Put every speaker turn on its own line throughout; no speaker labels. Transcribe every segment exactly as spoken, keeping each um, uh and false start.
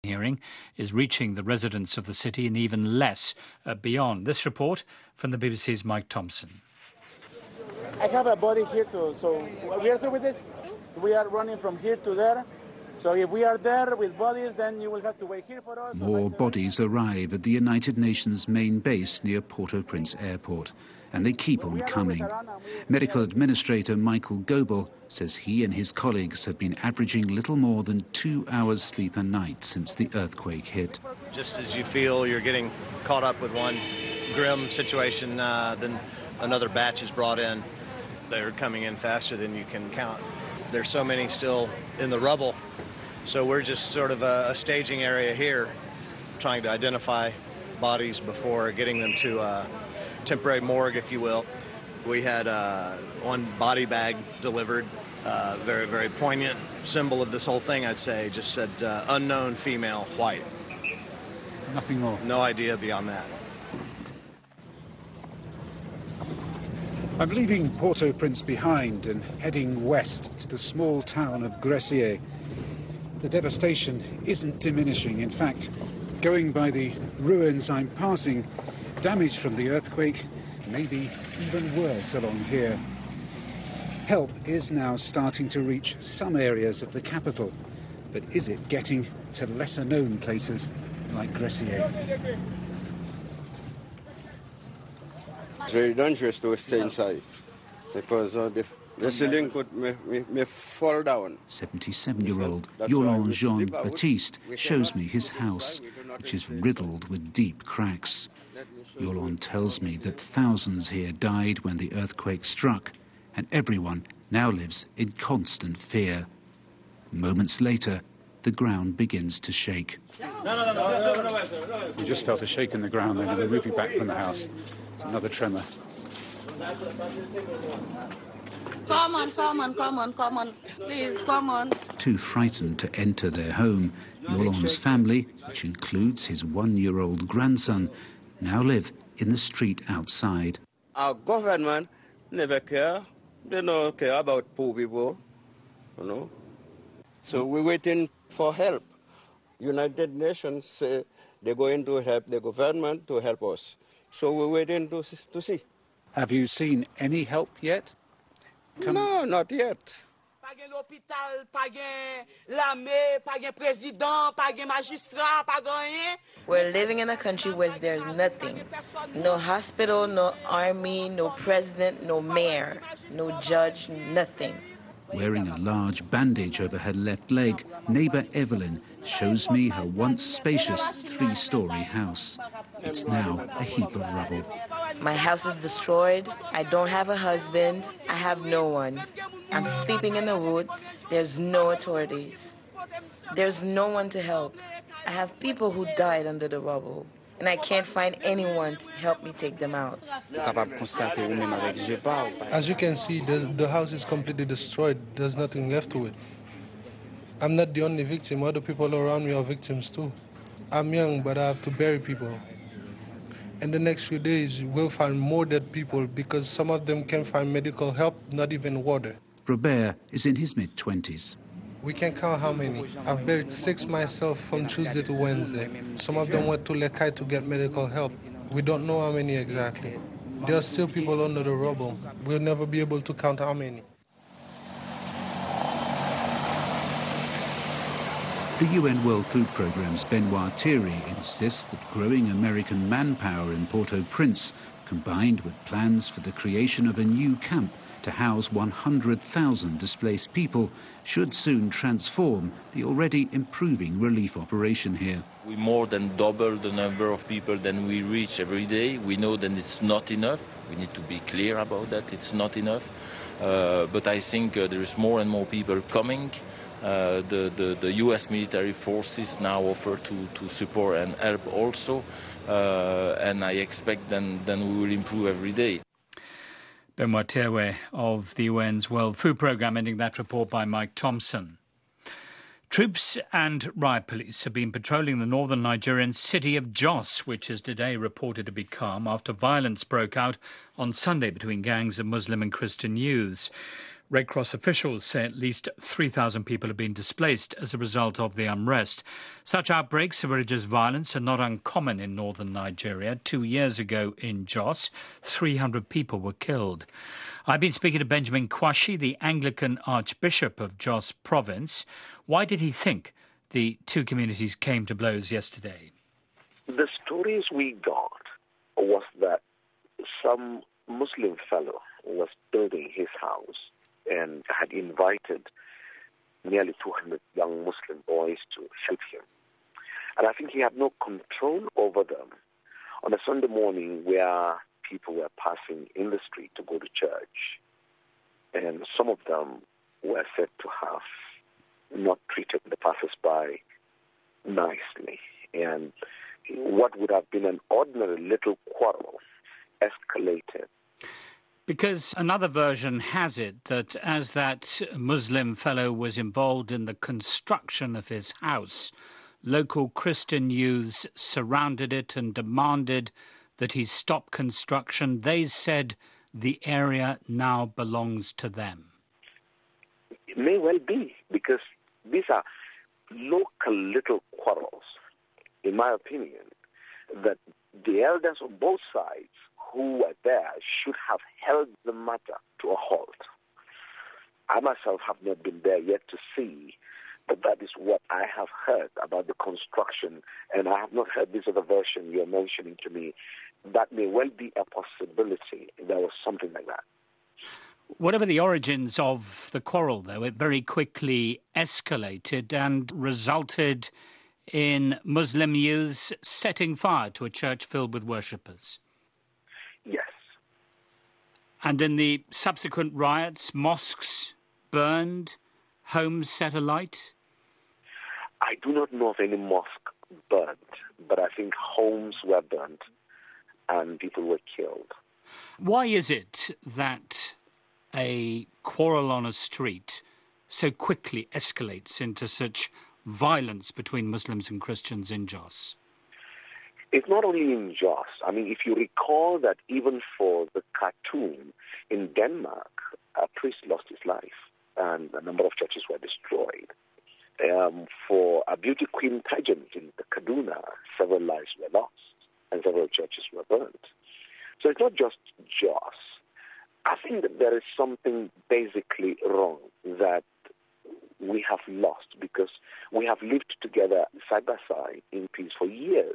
hearing is reaching the residents of the city and even less uh, beyond. This report from the B B C's Mike Thompson.
I have a body here too, so we are good with this. We are running from here to there. So if we are there with bodies, then you will have to wait here for us.
More bodies arrive at the United Nations main base near Port-au-Prince Airport, and they keep on coming. Medical Administrator Michael Goebel says he and his colleagues have been averaging little more than two hours sleep a night since the earthquake hit.
Just as you feel you're getting caught up with one grim situation, uh, then another batch is brought in. They're coming in faster than you can count. There's so many still in the rubble, so we're just sort of a, a staging area here, trying to identify bodies before getting them to a temporary morgue, if you will. We had uh, one body bag delivered, uh, very, very poignant symbol of this whole thing, I'd say, just said uh, unknown female, white.
Nothing more?
No idea beyond that.
I'm leaving Port-au-Prince behind and heading west to the small town of Gressier. The devastation isn't diminishing. In fact, going by the ruins I'm passing, damage from the earthquake may be even worse along here. Help is now starting to reach some areas of the capital, but is it getting to lesser-known places like Gressier?
It's very dangerous to stay inside because uh, the, the ceiling could may, may, may fall down.
seventy-seven-year-old Yolande Jean Baptiste shows me his house, which is riddled with deep cracks. Yolande tells me that thousands here died when the earthquake struck, and everyone now lives in constant fear. Moments later, the ground begins to shake.
We just felt a shake in the ground then, and we're moving back from the house. It's another tremor.
Come on, come on, come on, come on. Please, come on.
Too frightened to enter their home, Yolande's family, which includes his one-year-old grandson, now live in the street outside.
Our government never care. They don't care about poor people, you know. So we're waiting for help. United Nations say they're going to help the government to help us. So we're waiting to, to see.
Have you seen any help yet?
Come. No, not yet.
We're living in a country where there's nothing. No hospital, no army, no president, no mayor, no judge, nothing.
Wearing a large bandage over her left leg, neighbour Evelyn shows me her once spacious three-storey house. It's now a heap of rubble.
My house is destroyed. I don't have a husband. I have no one. I'm sleeping in the woods. There's no authorities. There's no one to help. I have people who died under the rubble, and I can't find anyone to help me take them out.
As you can see, the, the house is completely destroyed. There's nothing left to it. I'm not the only victim. Other people around me are victims too. I'm young, but I have to bury people. In the next few days, we'll find more dead people because some of them can't find medical help, not even water.
Robert is in his mid-twenties.
We can't count how many. I've buried six myself from Tuesday to Wednesday. Some of them went to Lekai to get medical help. We don't know how many exactly. There are still people under the rubble. We'll never be able to count how many.
The U N World Food Programme's Benoit Thierry insists that growing American manpower in Port-au-Prince, combined with plans for the creation of a new camp to house one hundred thousand displaced people, should soon transform the already improving relief operation here.
We more than double the number of people than we reach every day. We know that it's not enough. We need to be clear about that. It's not enough. Uh, but I think uh, there is more and more people coming. Uh, the, the, the U S military forces now offer to, to support and help also, uh, and I expect then, then we will improve every day.
Benoit Thierry of the U N's World Food Programme, ending that report by Mike Thompson. Troops and riot police have been patrolling the northern Nigerian city of Jos, which is today reported to be calm after violence broke out on Sunday between gangs of Muslim and Christian youths. Red Cross officials say at least three thousand people have been displaced as a result of the unrest. Such outbreaks of religious violence are not uncommon in northern Nigeria. Two years ago in Jos, three hundred people were killed. I've been speaking to Benjamin Kwashi, the Anglican Archbishop of Jos Province. Why did he think the two communities came to blows yesterday?
The stories we got was that some Muslim fellow was building his house and had invited nearly two hundred young Muslim boys to shoot him. And I think he had no control over them. On a Sunday morning where people were passing in the street to go to church, and some of them were said to have not treated the passers-by nicely. And what would have been an ordinary little quarrel escalated.
Because another version has it that as that Muslim fellow was involved in the construction of his house, local Christian youths surrounded it and demanded that he stop construction. They said the area now belongs to them.
It may well be, because these are local little quarrels, in my opinion, that the elders of both sides who were there should have held the matter to a halt. I myself have not been there yet to see, but that is what I have heard about the construction, and I have not heard this other version you're mentioning to me. That may well be a possibility. There was something like that.
Whatever the origins of the quarrel, though, it very quickly escalated and resulted in Muslim youths setting fire to a church filled with worshippers.
Yes.
And in the subsequent riots, mosques burned, homes set alight?
I do not know of any mosque burned, but I think homes were burnt and people were killed.
Why is it that a quarrel on a street so quickly escalates into such violence between Muslims and Christians in Jos?
It's not only in Jos. I mean, if you recall that even for the cartoon in Denmark, a priest lost his life and a number of churches were destroyed. Um, for a beauty queen pageant in the Kaduna, several lives were lost and several churches were burnt. So it's not just Jos. I think that there is something basically wrong that we have lost because we have lived together side by side in peace for years.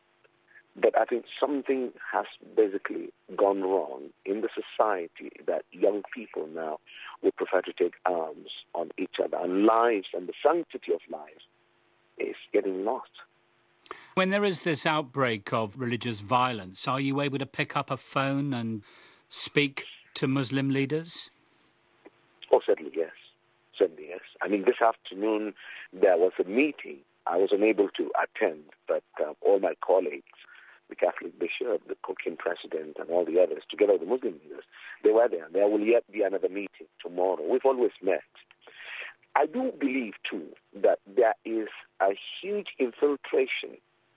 But I think something has basically gone wrong in the society that young people now would prefer to take arms on each other. And lives and the sanctity of life is getting lost.
When there is this outbreak of religious violence, are you able to pick up a phone and speak to Muslim leaders?
Oh, certainly, yes. Certainly, yes. I mean, this afternoon there was a meeting. I was unable to attend, but uh, all my colleagues, the Catholic bishop, the Cochin president, and all the others, together with the Muslim leaders, they were there. There will yet be another meeting tomorrow. We've always met. I do believe, too, that there is a huge infiltration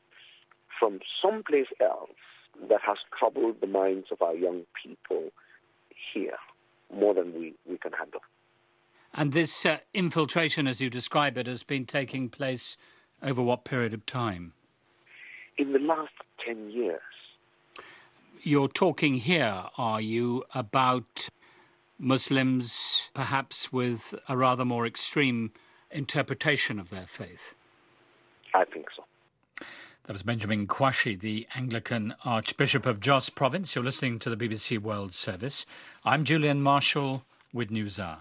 from someplace else that has troubled the minds of our young people here more than we, we can handle.
And this uh, infiltration, as you describe it, has been taking place over what period of time?
In the last ten years.
You're talking here, are you, about Muslims perhaps with a rather more extreme interpretation of their faith?
I think so.
That was Benjamin Kwashi, the Anglican Archbishop of Jos Province. You're listening to the B B C World Service. I'm Julian Marshall with NewsHour.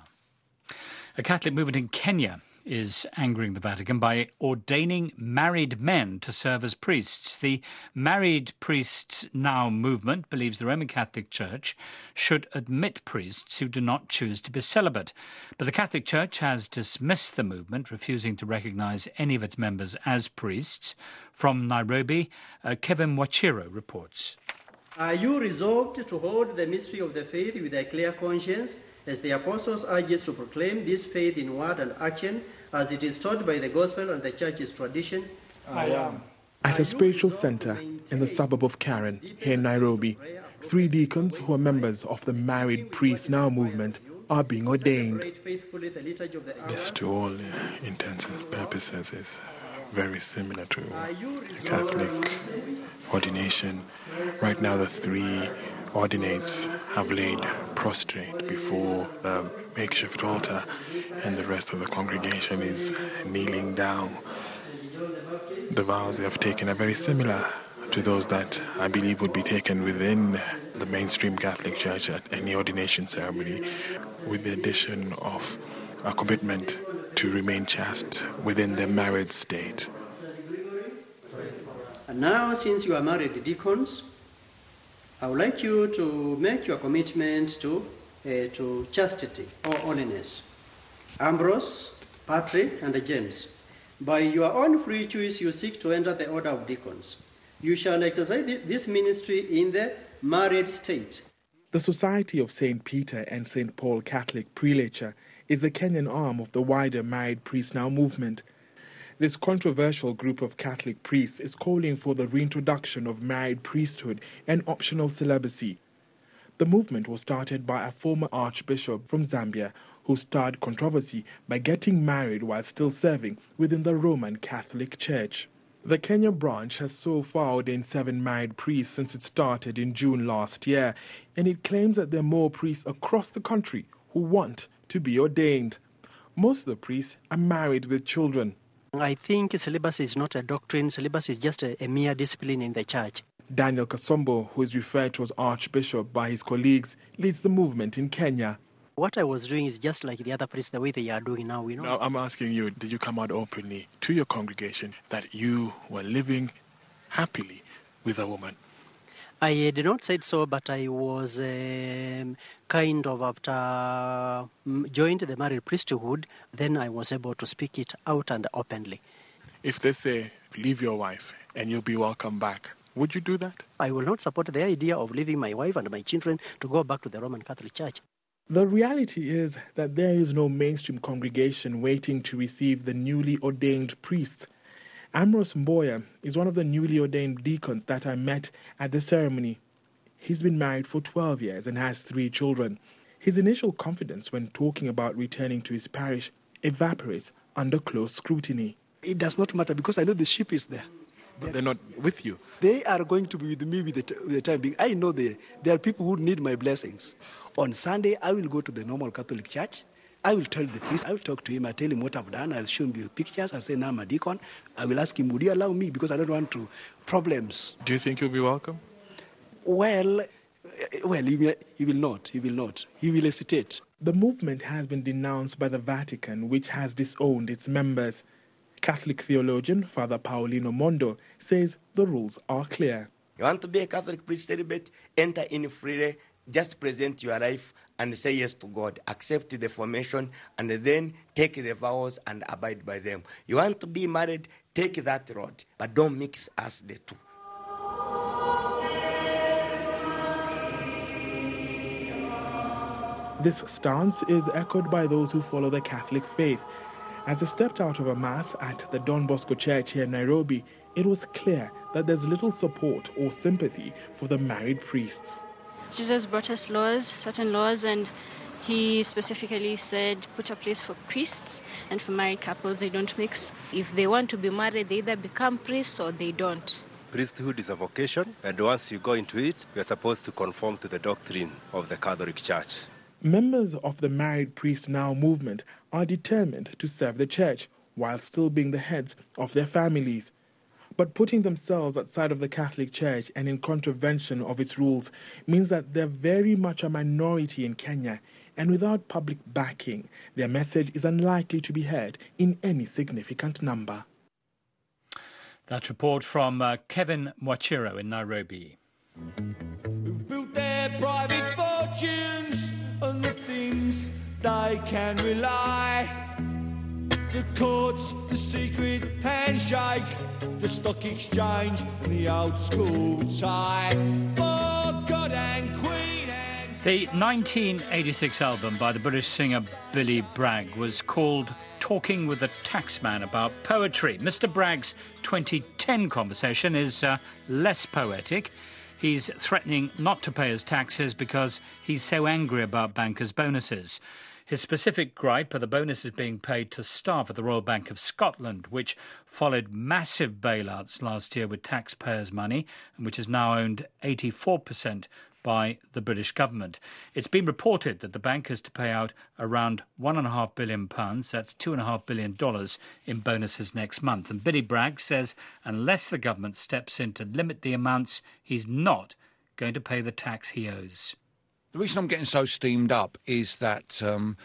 A Catholic movement in Kenya is angering the Vatican by ordaining married men to serve as priests. The Married Priests Now movement believes the Roman Catholic Church should admit priests who do not choose to be celibate. But the Catholic Church has dismissed the movement, refusing to recognise any of its members as priests. From Nairobi, uh, Kevin Wachiro reports.
Are you resolved to hold the mystery of the faith with a clear conscience, as the Apostles urge us to proclaim this faith in word and action, as it is taught by the Gospel and the Church's tradition?
I am. At a spiritual centre in the suburb of Karen, here in Nairobi, three deacons who are members of the Married Priests Now movement are being ordained.
This, to all intents and purposes, is very similar to Catholic ordination. Right now, the three ordinates have laid prostrate before the makeshift altar, and the rest of the congregation is kneeling down. The vows they have taken are very similar to those that I believe would be taken within the mainstream Catholic Church at any ordination ceremony, with the addition of a commitment to remain chaste within their married state.
And now, since you are married deacons, I would like you to make your commitment to, uh, to chastity or holiness. Ambrose, Patrick, and James, by your own free choice, you seek to enter the order of deacons. You shall exercise this ministry in the married state.
The Society of Saint Peter and Saint Paul Catholic Prelature is the Kenyan arm of the wider Married Priests Now movement. This controversial group of Catholic priests is calling for the reintroduction of married priesthood and optional celibacy. The movement was started by a former archbishop from Zambia who started controversy by getting married while still serving within the Roman Catholic Church. The Kenya branch has so far ordained seven married priests since it started in June last year, and it claims that there are more priests across the country who want to be ordained. Most of the priests are married with children.
I think celibacy is not a doctrine. Celibacy is just a, a mere discipline in the church.
Daniel Kasombo, who is referred to as Archbishop by his colleagues, leads the movement in Kenya.
What I was doing is just like the other priests, the way they are doing now, you know.
Now, I'm asking you, did you come out openly to your congregation that you were living happily with a woman?
I uh, did not say so, but I was um, kind of, after um, joined the married priesthood, then I was able to speak it out and openly.
If they say, leave your wife and you'll be welcome back, would you do that?
I will not support the idea of leaving my wife and my children to go back to the Roman Catholic Church.
The reality is that there is no mainstream congregation waiting to receive the newly ordained priests. Ambrose Mboya is one of the newly ordained deacons that I met at the ceremony. He's been married for twelve years and has three children. His initial confidence when talking about returning to his parish evaporates under close scrutiny.
It does not matter because I know the sheep is there.
But they're not with you.
They are going to be with me with the, t- with the time being. I know they, there are people who need my blessings. On Sunday, I will go to the normal Catholic Church. I will tell the priest, I will talk to him, I tell him what I've done, I'll show him the pictures, I say, now I'm a deacon. I will ask him, would you allow me? Because I don't want to problems.
Do you think you'll be welcome?
Well, well, he will, he will not, he will not. He will hesitate.
The movement has been denounced by the Vatican, which has disowned its members. Catholic theologian Father Paulino Mondo says the rules are clear.
You want to be a Catholic priest celibate, enter in freely, just present your life and say yes to God, accept the formation, and then take the vows and abide by them. You want to be married, take that road, but don't mix us the two.
This stance is echoed by those who follow the Catholic faith. As they stepped out of a mass at the Don Bosco Church here in Nairobi, it was clear that there's little support or sympathy for the married priests.
Jesus brought us laws, certain laws, and he specifically said put a place for priests, and for married couples, they don't mix.
If they want to be married, they either become priests or they don't.
Priesthood is a vocation, and once you go into it, you are supposed to conform to the doctrine of the Catholic Church.
Members of the Married Priests Now movement are determined to serve the church while still being the heads of their families. But putting themselves outside of the Catholic Church and in contravention of its rules means that they're very much a minority in Kenya, and without public backing, their message is unlikely to be heard in any significant number.
That report from uh, Kevin Mwachiro in Nairobi.
Who've built their private fortunes on the things they can rely. The courts, the secret handshake, the stock exchange, and the old school tie. For God and Queen and...
The nineteen eighty-six album by the British singer Billy Bragg was called Talking with the Taxman About Poetry. Mister Bragg's twenty ten conversation is uh, less poetic. He's threatening not to pay his taxes because he's so angry about bankers' bonuses. His specific gripe are the bonuses being paid to staff at the Royal Bank of Scotland, which followed massive bailouts last year with taxpayers' money and which is now owned eighty-four percent by the British government. It's been reported that the bank is to pay out around one point five billion pounds, that's two point five billion dollars, in bonuses next month. And Billy Bragg says unless the government steps in to limit the amounts, he's not going to pay the tax he owes.
The reason I'm getting so steamed up is that um,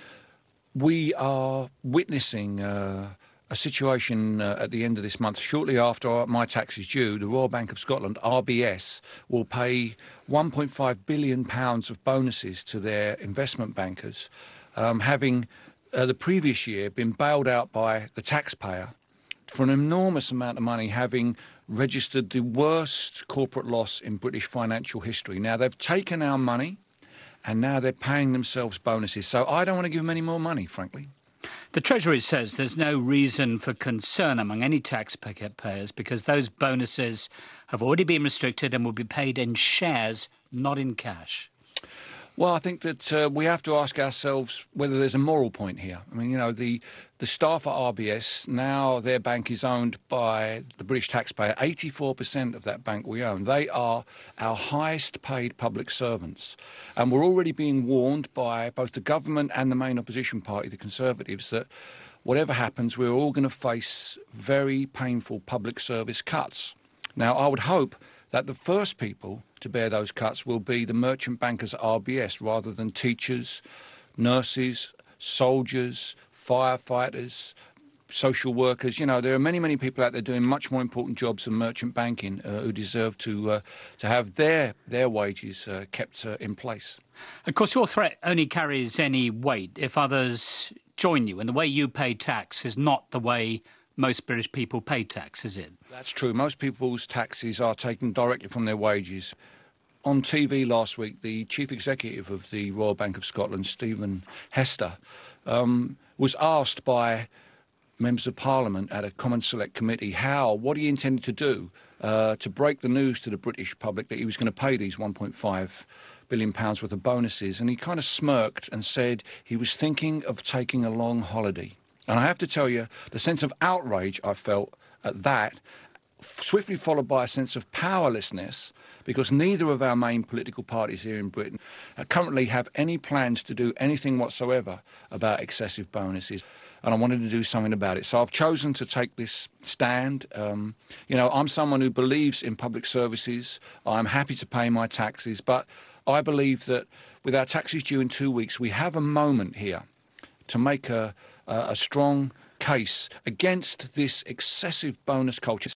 we are witnessing uh, a situation uh, at the end of this month. Shortly after my tax is due, the Royal Bank of Scotland, R B S, will pay one point five billion pounds of bonuses to their investment bankers, um, having uh, the previous year been bailed out by the taxpayer for an enormous amount of money, having registered the worst corporate loss in British financial history. Now, they've taken our money, and now they're paying themselves bonuses. So I don't want to give them any more money, frankly.
The Treasury says there's no reason for concern among any taxpayers because those bonuses have already been restricted and will be paid in shares, not in cash.
Well, I think that uh, we have to ask ourselves whether there's a moral point here. I mean, you know, the, the staff at R B S, now their bank is owned by the British taxpayer. eighty-four percent of that bank we own. They are our highest paid public servants. And we're already being warned by both the government and the main opposition party, the Conservatives, that whatever happens, we're all going to face very painful public service cuts. Now, I would hope that the first people to bear those cuts will be the merchant bankers at R B S rather than teachers, nurses, soldiers, firefighters, social workers. You know, there are many, many people out there doing much more important jobs than merchant banking uh, who deserve to uh, to have their their wages uh, kept uh, in place.
Of course, your threat only carries any weight if others join you, and the way you pay tax is not the way most British people pay tax, is it?
That's true. Most people's taxes are taken directly from their wages. On T V last week, the chief executive of the Royal Bank of Scotland, Stephen Hester, um, was asked by members of Parliament at a Common Select Committee how, what he intended to do uh, to break the news to the British public that he was going to pay these one point five billion pounds worth of bonuses. And he kind of smirked and said he was thinking of taking a long holiday. And I have to tell you, the sense of outrage I felt at that, swiftly followed by a sense of powerlessness, because neither of our main political parties here in Britain currently have any plans to do anything whatsoever about excessive bonuses. And I wanted to do something about it. So I've chosen to take this stand. Um, you know, I'm someone who believes in public services. I'm happy to pay my taxes. But I believe that with our taxes due in two weeks, we have a moment here to make a, a, a strong case against this excessive bonus culture.